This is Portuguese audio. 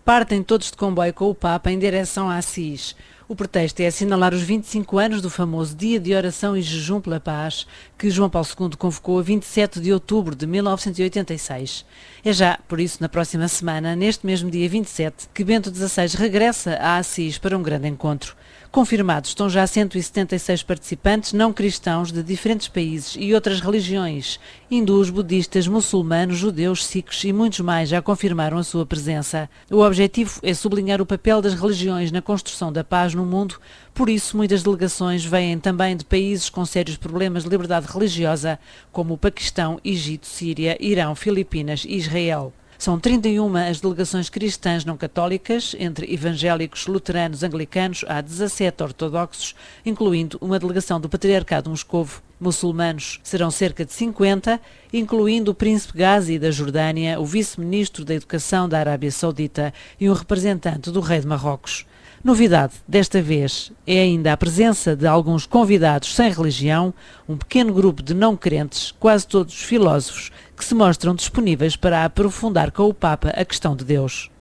partem todos de comboio com o Papa em direção a Assis. O pretexto é assinalar os 25 anos do famoso Dia de Oração e Jejum pela Paz, que João Paulo II convocou a 27 de outubro de 1986. É já, por isso, na próxima semana, neste mesmo dia 27, que Bento XVI regressa a Assis para um grande encontro. Confirmados estão já 176 participantes não cristãos de diferentes países e outras religiões. Hindus, budistas, muçulmanos, judeus, sikhs e muitos mais já confirmaram a sua presença. O objetivo é sublinhar o papel das religiões na construção da paz no mundo, por isso muitas delegações vêm também de países com sérios problemas de liberdade religiosa, como o Paquistão, Egito, Síria, Irão, Filipinas e Israel. São 31 as delegações cristãs não católicas, entre evangélicos, luteranos, anglicanos, há 17 ortodoxos, incluindo uma delegação do Patriarcado de Moscovo. Muçulmanos serão cerca de 50, incluindo o príncipe Ghazi da Jordânia, o vice-ministro da Educação da Arábia Saudita e um representante do rei de Marrocos. Novidade desta vez é ainda a presença de alguns convidados sem religião, um pequeno grupo de não crentes, quase todos filósofos, que se mostram disponíveis para aprofundar com o Papa a questão de Deus.